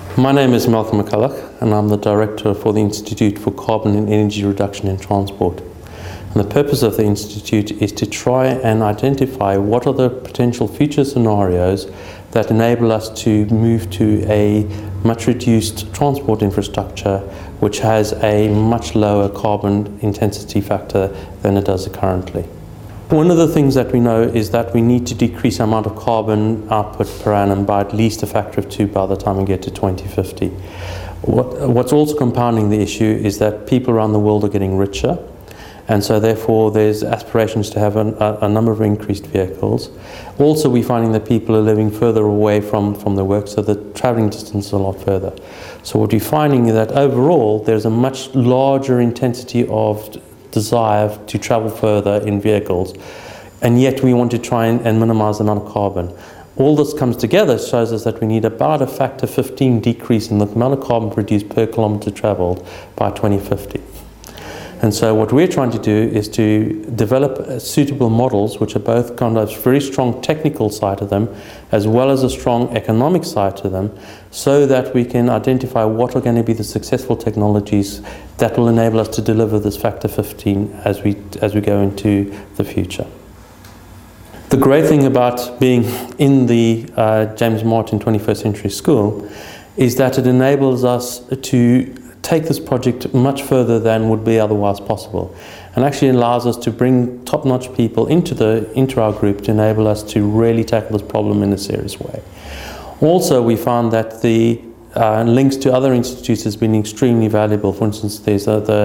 My name is Malcolm McCulloch, and I'm the Director for the Institute for Carbon and Energy Reduction in Transport. And the purpose of the Institute is to try and identify what are the potential future scenarios that enable us to move to a much reduced transport infrastructure which has a much lower carbon intensity factor than it does currently. One of the things that we know is that we need to decrease the amount of carbon output per annum by at least a factor of 2 by the time we get to 2050. What's also compounding the issue is that people around the world are getting richer, and so therefore there's aspirations to have a number of increased vehicles. Also, we're finding that people are living further away from their work, so the travelling distance is a lot further. So what we're finding is that overall there's a much larger intensity of desire to travel further in vehicles, and yet we want to try and minimize the amount of carbon. All this comes together shows us that we need about a factor 15 decrease in the amount of carbon produced per kilometre travelled by 2050. And so what we're trying to do is to develop suitable models which are both kind of very strong technical side to them as well as a strong economic side to them, so that we can identify what are going to be the successful technologies that will enable us to deliver this factor 15 as we go into the future. The great thing about being in the James Martin 21st Century School is that it enables us to take this project much further than would be otherwise possible, and actually allows us to bring top-notch people into our group to enable us to really tackle this problem in a serious way. Also, we found that the links to other institutes has been extremely valuable. For instance, there's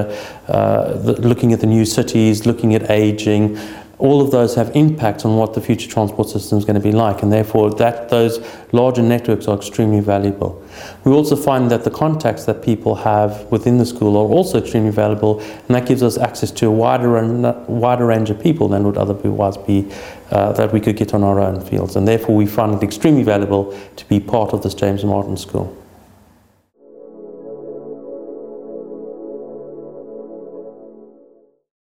looking at the new cities, looking at aging. All of those have impacts on what the future transport system is going to be like, and therefore those larger networks are extremely valuable. We also find that the contacts that people have within the school are also extremely valuable, and that gives us access to a wider range of people than would otherwise be that we could get on our own fields, and therefore we find it extremely valuable to be part of this James Martin School.